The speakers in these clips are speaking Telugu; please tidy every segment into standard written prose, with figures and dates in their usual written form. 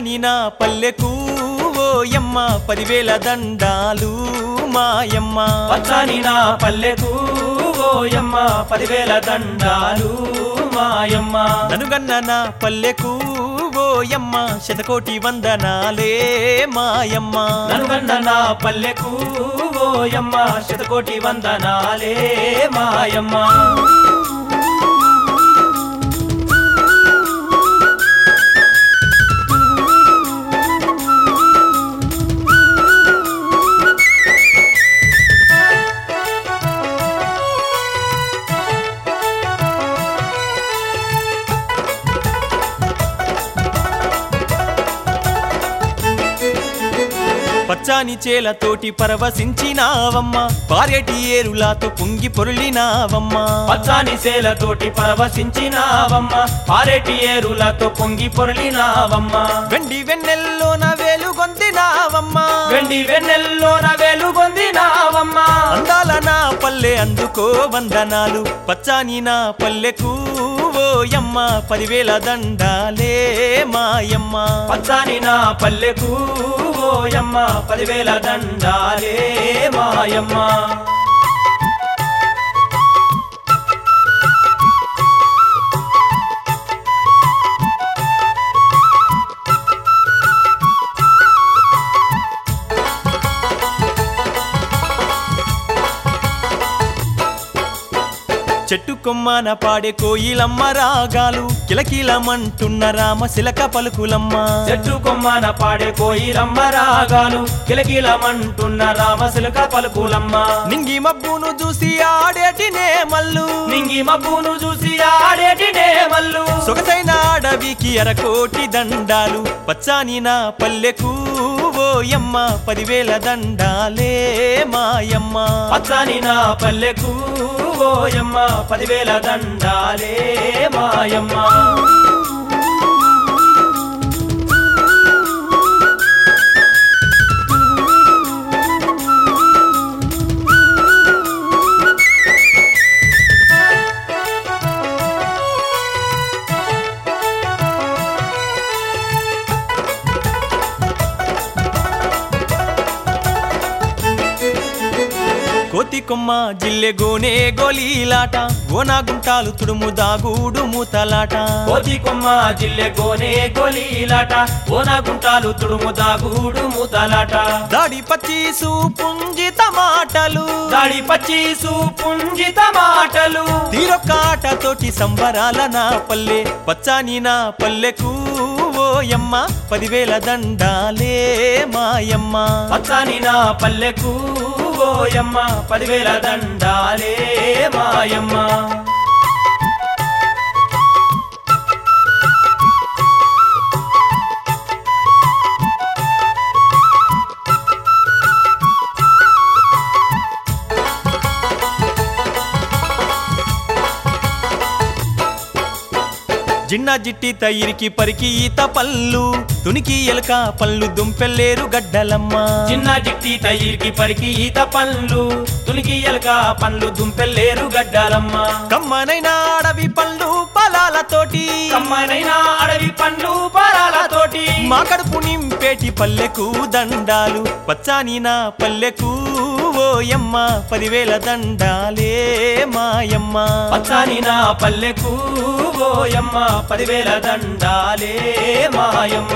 పచ్చాని నా పల్లెకు ఓయమ్మ 10,000 దండాలు మాయమ్మ పచ్చాని నా పల్లెకు ఓయమ్మ 10,000 దండాలు మాయమ్మ ననుగన్న నా పల్లెకు ఓయమ్మ శతకోటి వందనాలే మాయమ్మ ననుగన్న నా పల్లెకు ఓయమ్మ శతకోటి వందనాలే మాయమ్మ పచ్చాని చేలతోటి పరవశించినావమ్మ పారేటి ఏరులాతో పొంగి పొర్లినావమ్మ పచ్చాని సేలతోటి పరవశించినావమ్మ పారేటి ఏరులతో పొంగి పొర్లినావమ్మ వెండి వెన్నెల్లోన వెలుగొందినావమ్మ వెండి వెన్నెల్లోన వెలుగొందినావమ్మ అందాల నా పల్లె అందుకో వందనాలు పచ్చాని నా పల్లెకు ఓయమ్మ 10,000 దండాలే మాయమ్మ పచ్చాని నా పల్లెకు ఓయమ్మ 10,000 దండాలే మాయమ్మ చెట్టు కొమ్మన పాడే కోయిలమ్మ రాగాలు కిలకిలమంటున్న రామశిలక పలుకులమ్మ చెట్టు కొమ్మన పాడే కోయిలమ్మ రాగాలు కిలకిలమంటున్న రామశిలక పలుకులమ్మ నింగి మబ్బును చూసి ఆడేటి నేమల్లు నింగి మబ్బును చూసి ఆడేటి నేమల్లు సొగసైన అడవికి అరకోటి దండాలు పచ్చాని నా పల్లెకు ఓయమ్మ 10,000 దండాలే మాయమ్మ పచ్చాని నా పల్లెకు ఓయమ్మ 10,000 దండాలే మాయమ్మ కోతి కొమ్మ జిల్లె గోనే గోలీలాట గోనా గుంటాలు తుడుము దాగూడు మూతలాట కోతి కొమ్మ జిల్లె గోనే గోలీలాట ఓన గుంటాలు తుడుము దాగూడు మూతలాట దాడి పచ్చీసు పుంజిత మాటలు దాడి పచ్చీసు పుంజిత మాటలు తీరొక్కాటతోటి సంబరాల నా పల్లె పచ్చాని నా పల్లెకు ఓయమ్మ 10,000 దండాలే మాయమ్మ పచ్చాని నా పల్లెకు ఓయమ్మ 10,000 దండాలే మాయమ్మ జిన్న జిట్టి తయిరికి పరికి ఈత పళ్ళు తునికి ఎలక పళ్ళు దుంపెల్లేరు గడ్డలమ్మ చిన్న జిట్టి తయిరికి పరికి ఈత పండ్లు తునికి ఎలక పండ్లు దుంపెల్లేరు గడ్డాలమ్మ కమ్మనైన అడవి పళ్ళు పొలాలతోటి కమ్మనైన అడవి పండ్లు పరాలతోటి మా కడుపు నింపేటి పల్లెకు దండాలు పచ్చాని నా పల్లెకు ఓయమ్మ 10,000 దండాలే మాయమ్మ పచ్చాని నా పల్లెకు ఓయమ్మ 10,000 దండాలే మాయమ్మ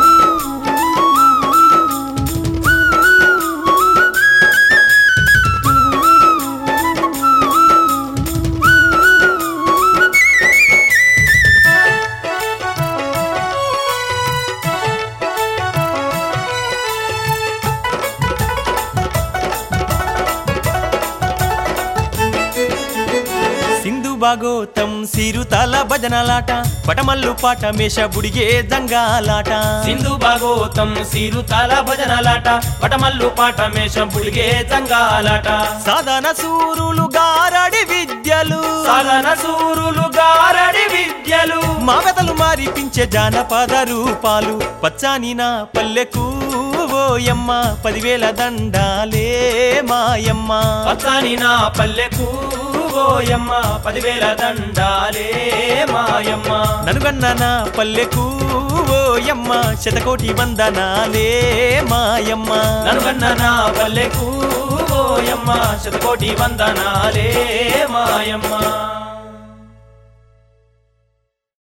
భాగోతం సిరుతాల భజనలాట పటమల్లు పాట మేష బుడిగే జంగాలాట సింధు భాగోతం సిరుతాల భజనలాట పటమల్లు పాట మేష బుడిగే జంగాలాట సాధన సూరులు గారడి విద్యలు సాధన సూరులు గారడి విద్యలు మాగతలు మారిపించే జానపద రూపాలు పచ్చాని నా పల్లెకు ఓయమ్మ 10,000 దండాలే మాయమ్మ పచ్చాని నా పల్లెకు ఓయమ్మ 10,000 దండాలే మాయమ్మ ననుగన్న నా పల్లెకు ఓయమ్మ శతకోటి వందనాలే మాయమ్మ ననుగన్న నా పల్లెకు ఓయమ్మ శతకోటి వందనాలే మాయమ్మ